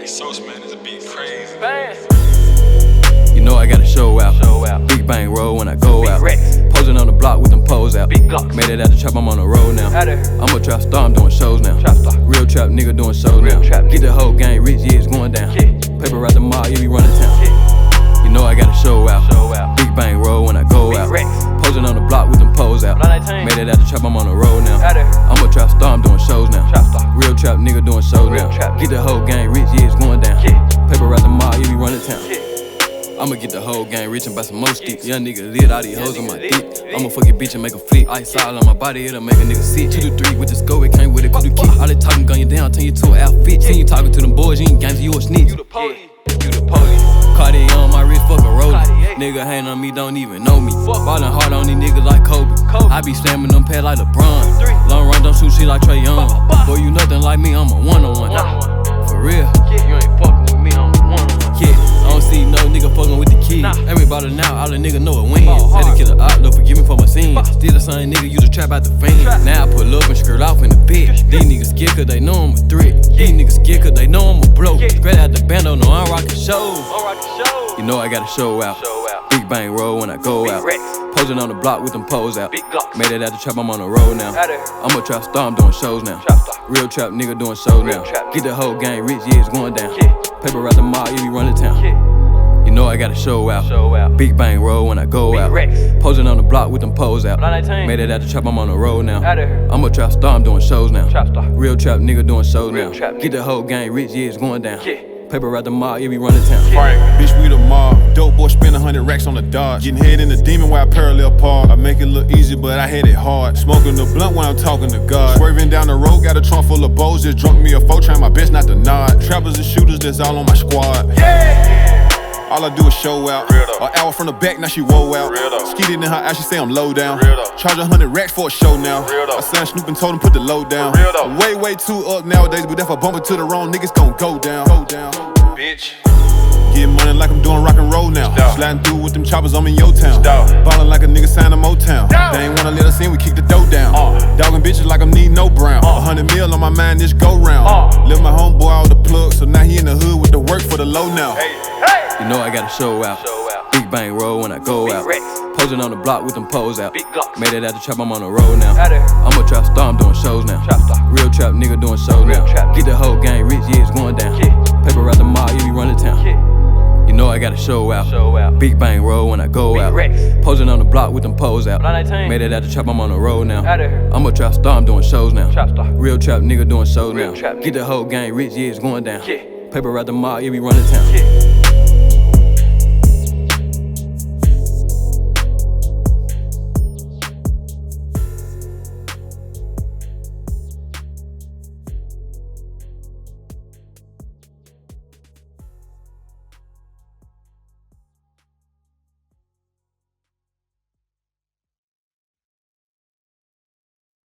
Sauce, man, this beat crazy. You know I gotta show out. Big bang roll when I go out. Posing on the block with them poles out. Made it out the trap, I'm on the road now. I'm a trap star, I'm doing shows now. Real trap nigga doing shows now. Get the whole gang rich, yeah, it's going down. Paper out the mall, yeah, we running town. You know I gotta show out. Big bang roll when I go out. Posing on the block with them poles out. Made it out the trap, I'm on the road now. I'm a trap star, I'm doing shows now. Real trap nigga doing shows now. Get the whole gang rich, yeah, it's going down. Paper out the mall, yeah, we running town. I'ma get the whole gang rich and buy some more sticks. Young nigga lit, all these hoes on my dick. I'ma fuck your bitch and make a flip. Ice all on my body, it'll make a nigga sick. 2 to 3 with the scope, it came with a kudu kick. All that talking gun you down, turn you to an outfit. See you talking to them boys, you ain't games, you a snitch. You the police. Cartier on my wrist, fuck a roller. Nigga hang on me, don't even know me. Ballin' hard on these niggas like Kobe. I be slamming them pads like LeBron. Long run, don't shoot shit like Trae Young. Boy, you nothing like me, I'm a one-on-one. For real. You ain't fucking with me, I'm a one-on-one. Yeah, I don't see no nigga fucking with the kid. Everybody now, all the nigga know it win. Had to kill a op, no forgive me for my sins. Still the same nigga, you the trap out the fan. Now I pull up and skirt off in the pit. These niggas scared cause they know I'm a threat. These niggas scared cause they know I'm a blow. Straight out the bando, no, I'm rockin' shows. You know I gotta show out. Big bang roll when I go out. Posing on the block with them poles out. Made it out the trap, I'm on the road now. I'm a trap star, I'm doing shows now. Real trap nigga doing shows now. Get the whole gang rich, yeah, it's going down. Paper out the mall, yeah, we running town. You know I gotta show out. Big bang roll when I go out. Posing on the block with them poles out. Made it out the trap, I'm on the road now. I'm a trap star, I'm doing shows now. Real trap nigga doing shows now. Get the whole gang rich, yeah, it's going down. Paper out the mall, yeah, we running town. Bitch, we the mob. Dope boy spend 100 racks on the Dodge. Getting head in the demon while I parallel park. I make it look easy, but I hit it hard. Smoking the blunt when I'm talking to God. Swerving down the road, got a trunk full of bows. Just drunk me a 4, trying my best not to nod. Trappers and shooters, that's all on my squad. All I do is show out. An hour from the back, now she roll out. Skeeted in her eye, she say I'm low down. Charge 100 racks for a show now. I signed Snoop and told him put the load down. Way too up nowadays, but if I bump into the wrong niggas, gon' go down. Bitch. Getting money like I'm doing rock and roll now. Sliding through with them choppers, I'm in your town. Ballin' like a nigga signed to Motown. They ain't wanna let us in, we kick the dough down. Dogging bitches like I'm need no brown. 100 mil on my mind, this go round. Live my homeboy out the plug, so now he in the hood with the work for the low now. You know I gotta show out. Big bang roll when I go out. Posing on the block with them poles out. Made it out the trap, I'm on the road now. I'm a trap star, I'm doing shows now. Real trap nigga doing shows now. Get the whole gang rich, yeah, it's going down. Paper out the mall, yeah, we running town. You know I gotta show out. Big bang roll when I go out. Posing on the block with them poles out. Made it out the trap, I'm on the road now. I'm a trap star, I'm doing shows now. Real trap nigga doing shows now. Get the whole gang rich, yeah, it's going down. Paper out the mall, yeah, we running town.